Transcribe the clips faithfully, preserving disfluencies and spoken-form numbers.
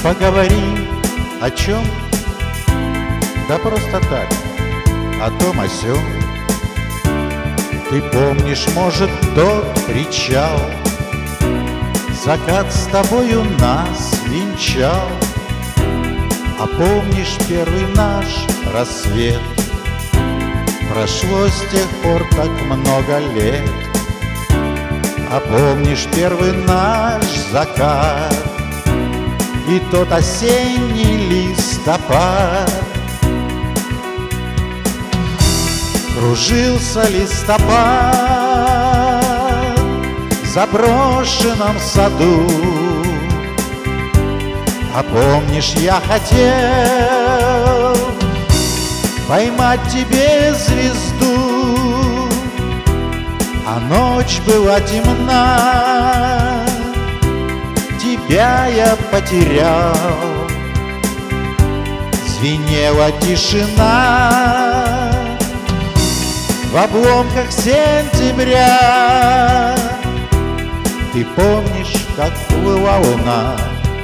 Поговори о чем? Да просто так, о том о сём. Ты помнишь, может, тот причал, закат с тобою нас венчал. А помнишь первый наш рассвет? Прошло с тех пор так много лет. А помнишь первый наш закат и тот осенний листопад? Кружился листопад в заброшенном саду. А помнишь, я хотел поймать тебе звезду, а ночь была темна, тебя я потерял. Звенела тишина в обломках сентября. Ты помнишь, как плыла луна,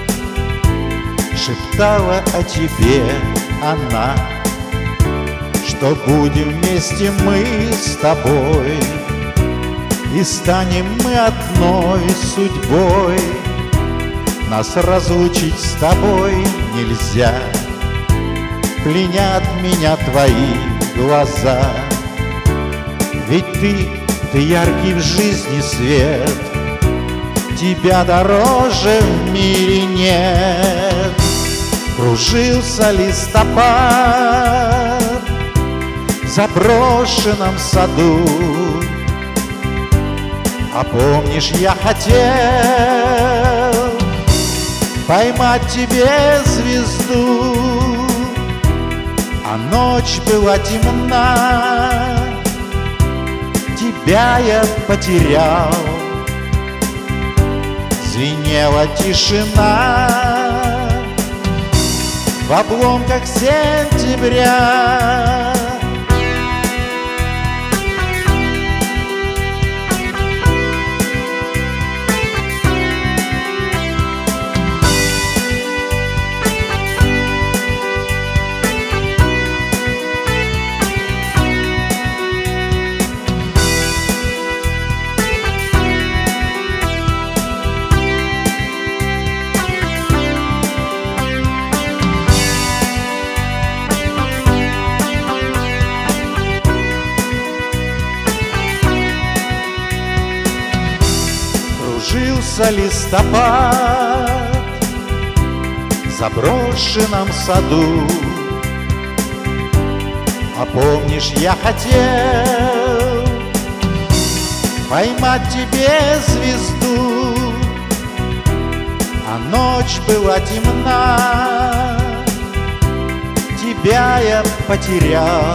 шептала о тебе она, что будем вместе мы с тобой, и станем мы одной судьбой. Нас разлучить с тобой нельзя, пленят меня твои глаза. Ведь ты, ты яркий в жизни свет, тебя дороже в мире нет. Кружился листопад в заброшенном саду. А помнишь, я хотел поймать тебе звезду, а ночь была темна, тебя я потерял. Звенела тишина в обломках сентября. Кружился листопад в заброшенном саду. А помнишь, я хотел поймать тебе звезду, а ночь была темна, тебя я потерял.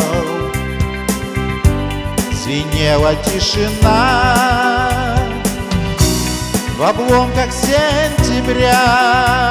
Звенела тишина в обломках сентября.